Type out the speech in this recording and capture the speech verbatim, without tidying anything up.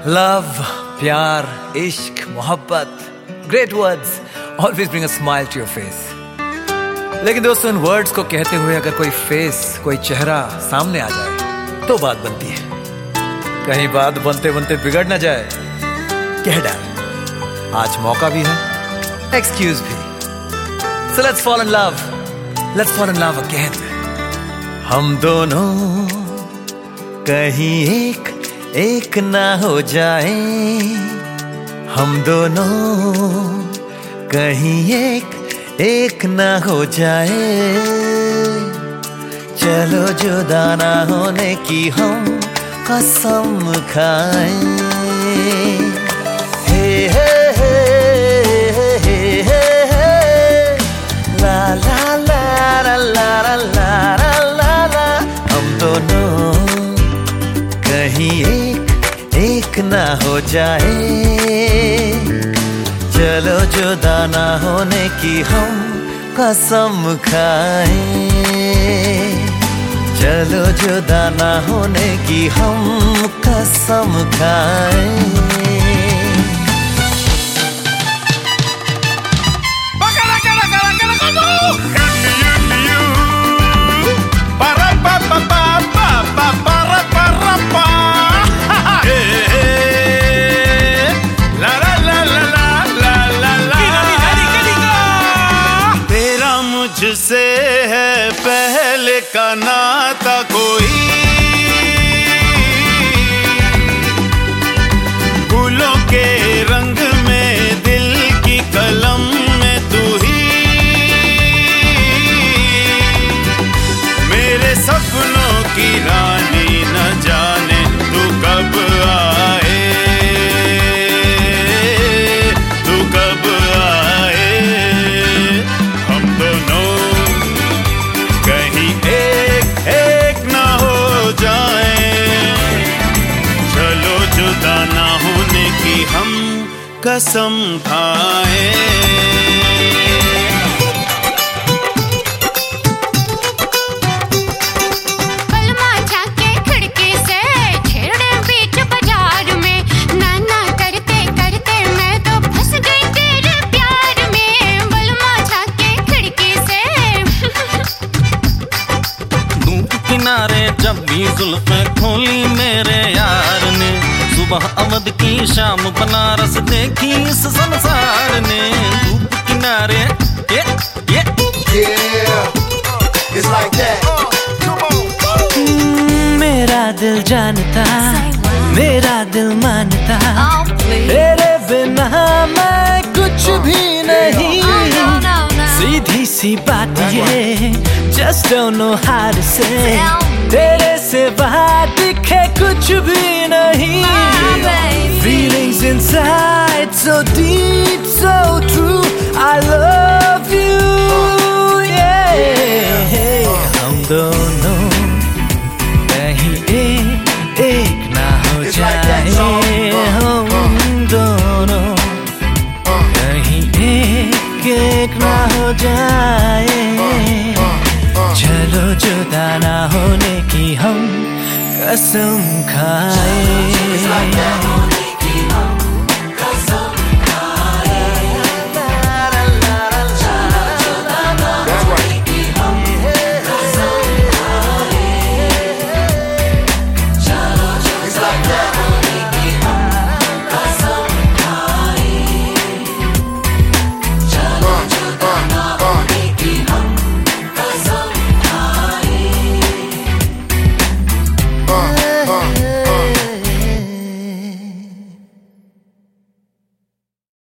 Love, प्यार, इश्क, मोहब्बत, great words always bring a smile to your face. लेकिन दोस्तों, इन वर्ड्स को कहते हुए अगर कोई फेस, कोई चेहरा सामने आ जाए तो बात बनती है। कहीं बात बनते बनते बिगड़ ना जाए, कह डाल आज मौका भी है, एक्सक्यूज भी। So let's fall in love, let's fall in love again। हम दोनों कहीं एक एक ना हो जाए, हम दोनों कहीं एक एक ना हो जाए। चलो जुदा ना होने की हम कसम खाएं। हे हे हे हे हे हे हे ला ला ला ला ला ला ला ला। हम दोनों कहीं एक एक ना हो जाए। चलो जुदा ना होने की हम कसम खाएं। चलो जुदा ना होने की हम कसम खाएं। मुझसे है पहले का नाता कोई, फूलों के रंग में दिल की कलम में तू ही, मेरे सपनों की रानी न जाने तू कब आए, तू कब आए। हम दोनों कहीं एक एक ना हो जाए। चलो जुदा ना होने की हम कसम खाएं। जब भी जुल्फें खोली मेरे यार ने, सुबह अवध की शाम बनारस देखी इस संसार ने। धूप किनारे ये ये yeah, it's like that। मेरा दिल जानता, मेरा दिल मानता, तेरे बिना मैं कुछ भी नहीं। सीधी सी बात ये, just don't know how to say। तेरे से बात दिखे कुछ भी नहीं। Feelings inside so deep, so true, I love you, yeah। हम दोनों कहीं एक एक ना हो जाए। हम दोनों कहीं एक एक ना हो जाए। चलो जुदा ना होने की हम कसम खाएं।